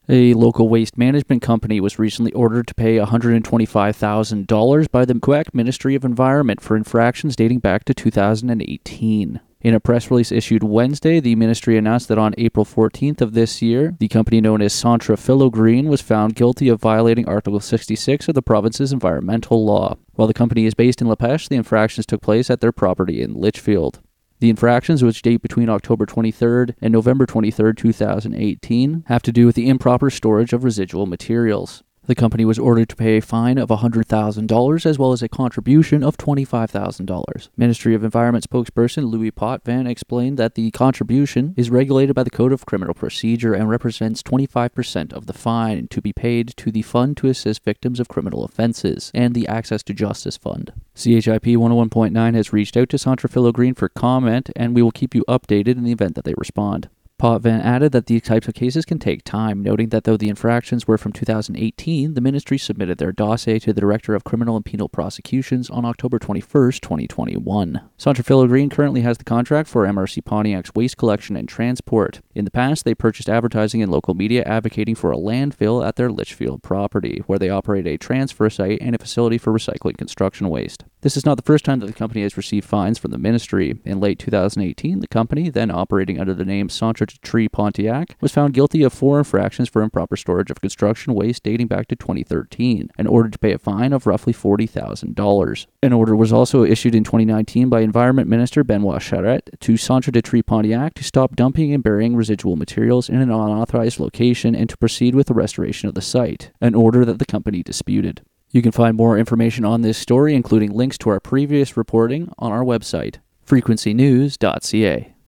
A local waste management company was recently ordered to pay $125,000 by the Quebec Ministry of Environment for infractions dating back to 2018. In a press release issued Wednesday, the ministry announced that on April 14th of this year, the company known as Centre Philo-Green was found guilty of violating Article 66 of the province's environmental law. While the company is based in La Pêche, the infractions took place at their property in Litchfield. The infractions, which date between October 23rd and November 23rd, 2018, have to do with the improper storage of residual materials. The company was ordered to pay a fine of $100,000 as well as a contribution of $25,000. Ministry of Environment spokesperson Louis Potvin explained that the contribution is regulated by the Code of Criminal Procedure and represents 25% of the fine to be paid to the Fund to Assist Victims of Criminal Offenses and the Access to Justice Fund. CHIP 101.9 has reached out to Centre Philo-Green for comment, and we will keep you updated in the event that they respond. Potvin added that these types of cases can take time, noting that though the infractions were from 2018, the ministry submitted their dossier to the Director of Criminal and Penal Prosecutions on October 21, 2021. Centre Philo-Green currently has the contract for MRC Pontiac's waste collection and transport. In the past, they purchased advertising in local media advocating for a landfill at their Litchfield property, where they operate a transfer site and a facility for recycling construction waste. This is not the first time that the company has received fines from the ministry. In late 2018, the company, then operating under the name Centre de Tri Pontiac, was found guilty of 4 infractions for improper storage of construction waste dating back to 2013 and ordered to pay a fine of roughly $40,000. An order was also issued in 2019 by Environment Minister Benoit Charette to Centre de Tri Pontiac to stop dumping and burying residual materials in an unauthorized location and to proceed with the restoration of the site, an order that the company disputed. You can find more information on this story, including links to our previous reporting, on our website, frequencynews.ca.